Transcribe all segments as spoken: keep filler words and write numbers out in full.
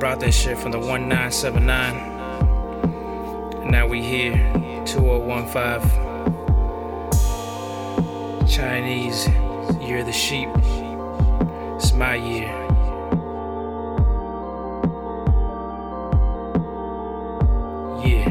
brought that shit from the one nine seven nine. And now we here, two oh one five. Chinese, year of the sheep. It's my year. Yeah.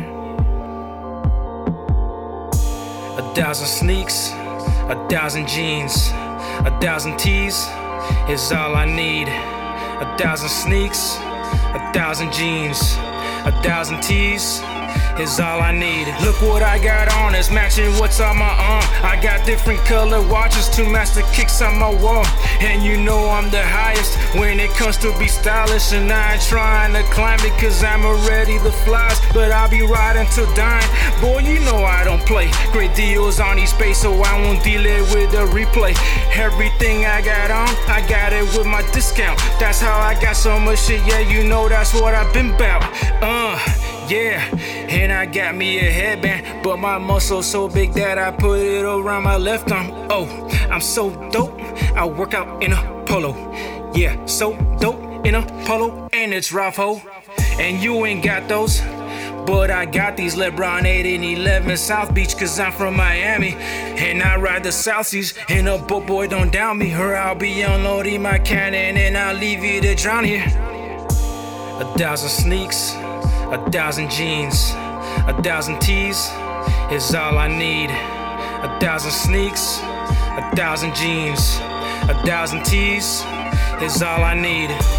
A thousand sneaks, a thousand jeans, a thousand tees is all I need. A thousand sneaks, a thousand jeans, a thousand tees is all I need. Look what I got on, it's matching what's on my arm. I got different color watches to match the kicks on my wall. And you know I'm the highest when it comes to be stylish. And I ain't trying to climb it cause I'm already the flies, but I'll be riding till dying. Boy, you know I don't play. Great deals on each space, so I won't delay with the replay. Everything I got on, I got it with my discount. That's how I got so much shit, yeah, you know that's what I've been bout. Uh, yeah, and I got me a headband, but my muscle's so big that I put it around my left arm. Oh, I'm so dope, I work out in a polo. Yeah, so dope in a polo, and it's Ralph Ho. And you ain't got those, but I got these LeBron eight and eleven South Beach, cause I'm from Miami. And I ride the South Seas, and a boat boy don't doubt me, or I'll be unloading my cannon and I'll leave you to drown here. A thousand sneaks, a thousand jeans, a thousand tees is all I need. A thousand sneaks, a thousand jeans, a thousand tees is all I need.